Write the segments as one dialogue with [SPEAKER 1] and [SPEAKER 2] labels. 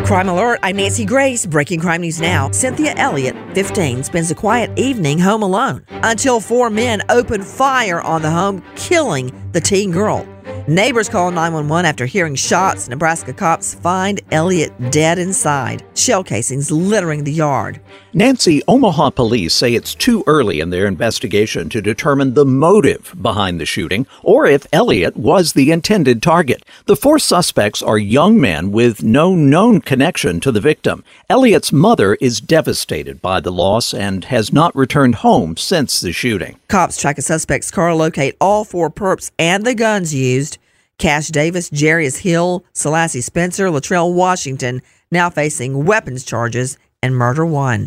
[SPEAKER 1] Crime Alert, I'm Nancy Grace. Breaking crime news now. Cynthia Elliott, 15, spends a quiet evening home alone until 4 men open fire on the home, killing the teen girl. Neighbors call 911 after hearing shots. Nebraska cops find Elliott dead inside. Shell casings littering the yard.
[SPEAKER 2] Nancy, Omaha police say it's too early in their investigation to determine the motive behind the shooting or if Elliott was the intended target. The 4 suspects are young men with no known connection to the victim. Elliott's mother is devastated by the loss and has not returned home since the shooting.
[SPEAKER 1] Cops track a suspect's car, locate all 4 perps and the guns used. Cash Davis, Jarius Hill, Selassie Spencer, Latrell Washington, now facing weapons charges and murder 1.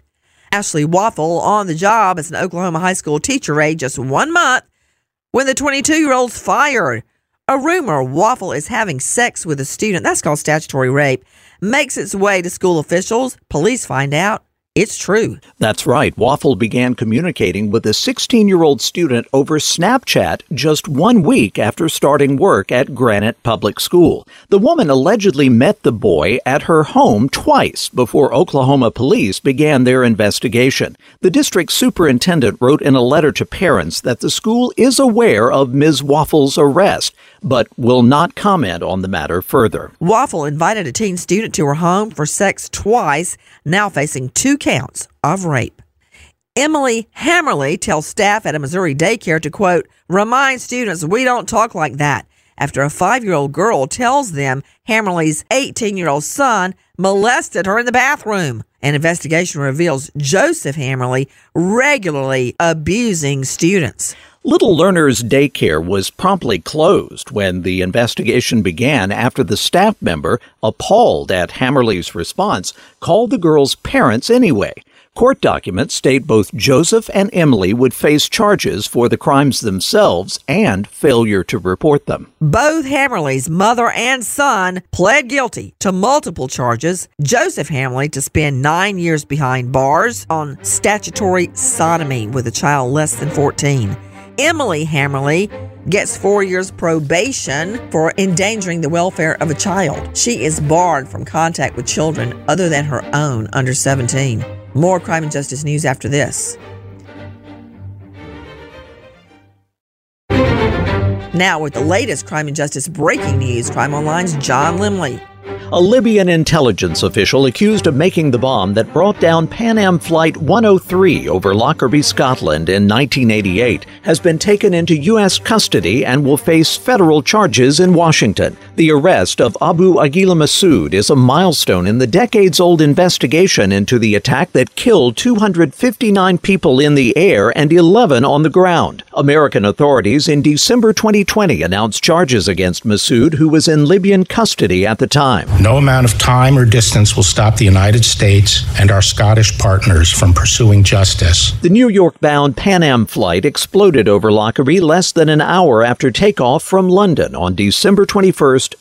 [SPEAKER 1] Ashley Waffle on the job as an Oklahoma high school teacher aged just 1 month when the 22-year-old's fired. A rumor Waffle is having sex with a student, that's called statutory rape, makes its way to school officials. Police find out it's true.
[SPEAKER 2] That's right. Waffle began communicating with a 16-year-old student over Snapchat just 1 week after starting work at Granite Public School. The woman allegedly met the boy at her home twice before Oklahoma police began their investigation. The district superintendent wrote in a letter to parents that the school is aware of Ms. Waffle's arrest, but will not comment on the matter further.
[SPEAKER 1] Waffle invited a teen student to her home for sex twice, now facing 2 counts of rape. Emily Hammerly tells staff at a Missouri daycare to, quote, remind students we don't talk like that, after a 5-year-old girl tells them Hammerly's 18-year-old son molested her in the bathroom. An investigation reveals Joseph Hammerly regularly abusing students.
[SPEAKER 2] Little Learners Daycare was promptly closed when the investigation began after the staff member, appalled at Hammerly's response, called the girl's parents anyway. Court documents state both Joseph and Emily would face charges for the crimes themselves and failure to report them.
[SPEAKER 1] Both Hammerly's mother and son pled guilty to multiple charges. Joseph Hammerly to spend 9 years behind bars on statutory sodomy with a child less than 14. Emily Hammerly gets 4 years probation for endangering the welfare of a child. She is barred from contact with children other than her own under 17. More crime and justice news after this. Now with the latest crime and justice breaking news, Crime Online's John Limley.
[SPEAKER 2] A Libyan intelligence official accused of making the bomb that brought down Pan Am Flight 103 over Lockerbie, Scotland in 1988 has been taken into U.S. custody and will face federal charges in Washington. The arrest of Abu Aghila Massoud is a milestone in the decades-old investigation into the attack that killed 259 people in the air and 11 on the ground. American authorities in December 2020 announced charges against Massoud, who was in Libyan custody at the time.
[SPEAKER 3] No amount of time or distance will stop the United States and our Scottish partners from pursuing justice.
[SPEAKER 2] The New York-bound Pan Am flight exploded over Lockerbie less than an hour after takeoff from London on December 21,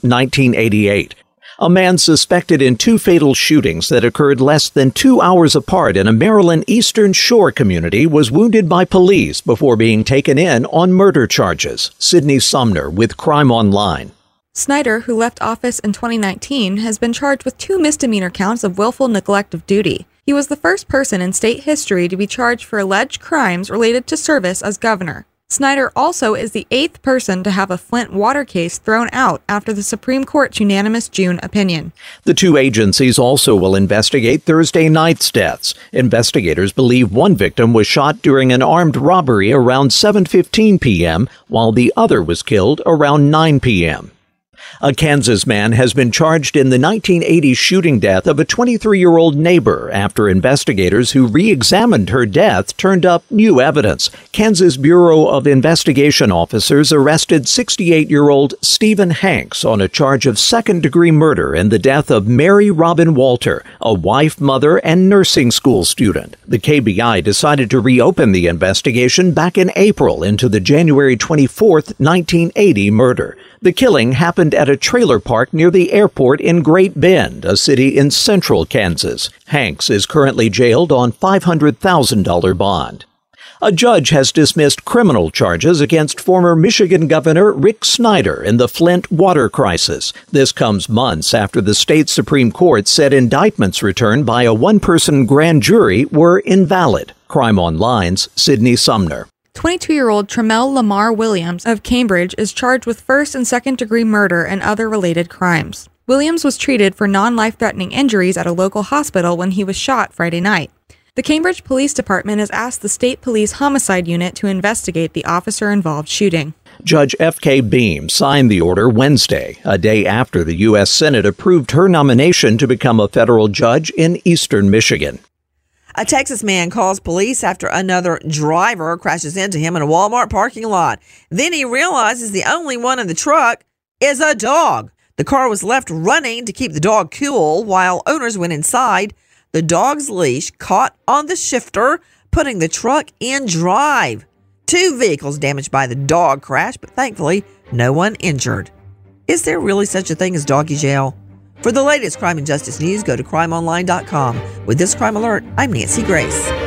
[SPEAKER 2] 1988. A man suspected in 2 fatal shootings that occurred less than 2 hours apart in a Maryland Eastern Shore community was wounded by police before being taken in on murder charges. Sydney Sumner with Crime Online.
[SPEAKER 4] Snyder, who left office in 2019, has been charged with 2 misdemeanor counts of willful neglect of duty. He was the first person in state history to be charged for alleged crimes related to service as governor. Snyder also is the 8th person to have a Flint water case thrown out after the Supreme Court's unanimous June opinion.
[SPEAKER 2] The 2 agencies also will investigate Thursday night's deaths. Investigators believe one victim was shot during an armed robbery around 7:15 p.m., while the other was killed around 9 p.m. A Kansas man has been charged in the 1980 shooting death of a 23-year-old neighbor after investigators who re-examined her death turned up new evidence. Kansas Bureau of Investigation officers arrested 68-year-old Stephen Hanks on a charge of second-degree murder in the death of Mary Robin Walter, a wife, mother, and nursing school student. The KBI decided to reopen the investigation back in April into the January 24, 1980 murder. The killing happened at a trailer park near the airport in Great Bend, a city in central Kansas. Hanks is currently jailed on $500,000 bond. A judge has dismissed criminal charges against former Michigan Governor Rick Snyder in the Flint water crisis. This comes months after the state Supreme Court said indictments returned by a one-person grand jury were invalid. Crime Online's Sydney Sumner.
[SPEAKER 4] 22-year-old Tremel Lamar Williams of Cambridge is charged with first and second-degree murder and other related crimes. Williams was treated for non-life-threatening injuries at a local hospital when he was shot Friday night. The Cambridge Police Department has asked the State Police Homicide Unit to investigate the officer-involved shooting.
[SPEAKER 2] Judge F.K. Beam signed the order Wednesday, a day after the U.S. Senate approved her nomination to become a federal judge in eastern Michigan.
[SPEAKER 1] A Texas man calls police after another driver crashes into him in a Walmart parking lot. Then he realizes the only one in the truck is a dog. The car was left running to keep the dog cool while owners went inside. The dog's leash caught on the shifter, putting the truck in drive. 2 vehicles damaged by the dog crash, but thankfully, no one injured. Is there really such a thing as doggy jail? For the latest crime and justice news, go to crimeonline.com. With this crime alert, I'm Nancy Grace.